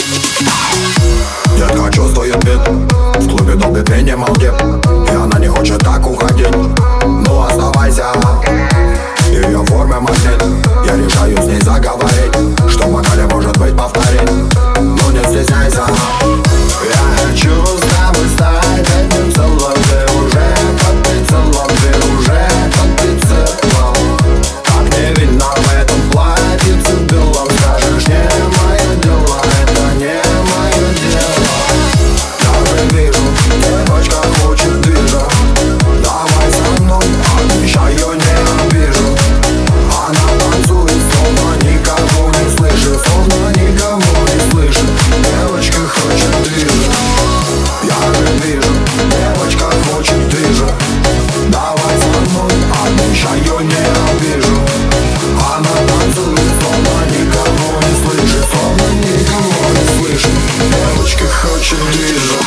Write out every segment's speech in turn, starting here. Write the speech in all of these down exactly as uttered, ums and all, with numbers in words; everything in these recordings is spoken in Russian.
Детка чувствует бит, в клубе долго ты не молчит, и она не хочет так уходить. Ну оставайся, ее форме магнит. Я решаю с ней заговорить, что в вокале может быть повторить. Ну не стесняйся. Я хочу с тобой стать одним целым. Ты уже под прицелом, ты уже под прицелом. Как не видно в этом платьице белом. Скажешь, не мое дело, это не мое дело. Я уже вижу, девочка хочет движа. Давай со мной, обещаю, не обижу. Она танцует, словно никого не слышит, словно никого не слышит. Девочка хочет движа. Я уже вижу, девочка хочет движа. Давай со мной, обещаю, не обижу. Она танцует, словно никого не слышит, словно никого не слышит. Девочка хочет движа.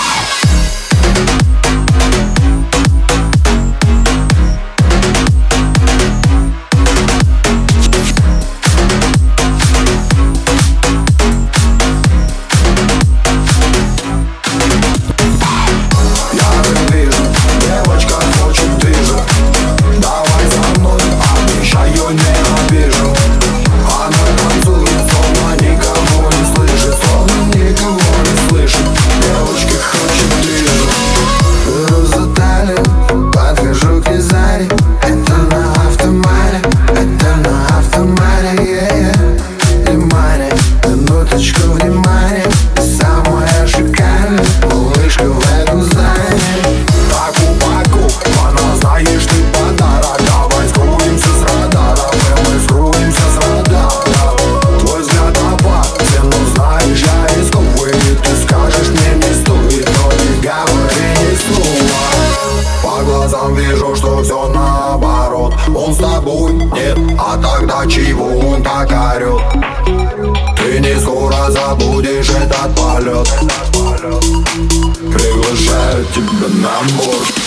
Вижу, что все наоборот. Он с тобой нет, а тогда чего он так орет? Ты не скоро забудешь этот полет. Приглашаю тебя на борт.